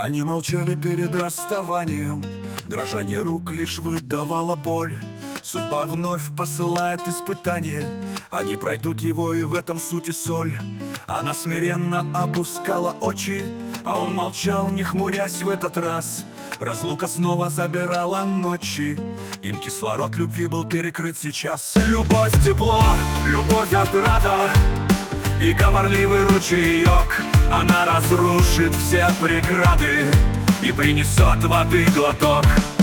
Они молчали перед расставанием, дрожание рук лишь выдавало боль. Судьба вновь посылает испытание, они пройдут его, и в этом суть и соль. Она смиренно опускала очи, а он молчал, не хмурясь в этот раз. Разлука снова забирала ночи, им кислород любви был перекрыт сейчас. Любовь тепло, любовь отрада и говорливый ручеек. Она разрушит все преграды и принесет воды глоток.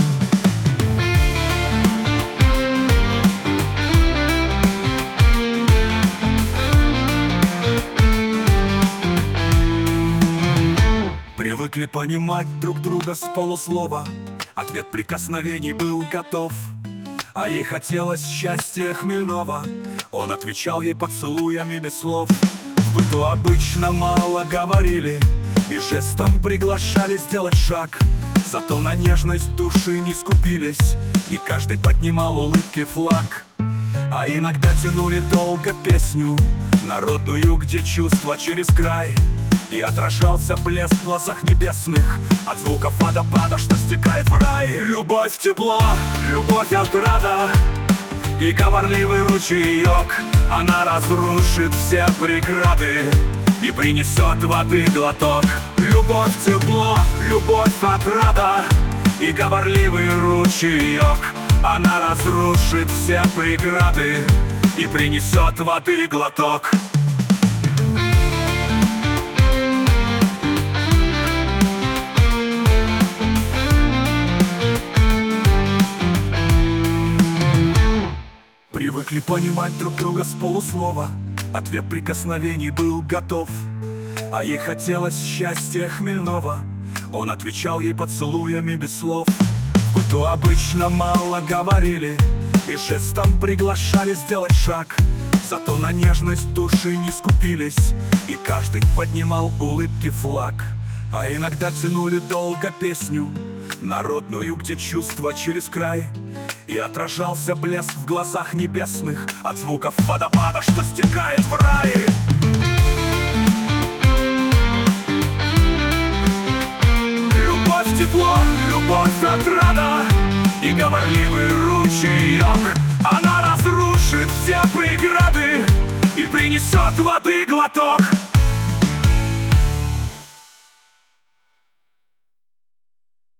Привыкли понимать друг друга с полуслова, ответ прикосновений был готов, а ей хотелось счастья хмельного. Он отвечал ей поцелуями без слов. В быту обычно мало говорили и жестом приглашали сделать шаг, зато на нежность души не скупились, и каждый поднимал улыбки флаг. А иногда тянули долго песню народную, где чувства через край, и отражался блеск в глазах небесных от звуков водопада, что стекает в рай. Любовь тепло, любовь отрада и говорливый ручеек. Она разрушит все преграды и принесет воды глоток. Любовь тепло, любовь отрада и говорливый ручеек. Она разрушит все преграды и принесет воды глоток. Привыкли понимать друг друга с полуслова, ответ прикосновений был готов, а ей хотелось счастья хмельного. Он отвечал ей поцелуями без слов. В быту обычно мало говорили и жестом приглашали сделать шаг, зато на нежность души не скупились, и каждый поднимал улыбки флаг. А иногда тянули долго песню народную, где чувства через край, и отражался блеск в глазах небесных от звуков водопада, что стекает в рай. Любовь тепло, любовь отрада и говорливый ручеек. Она разрушит все преграды и принесет воды глоток.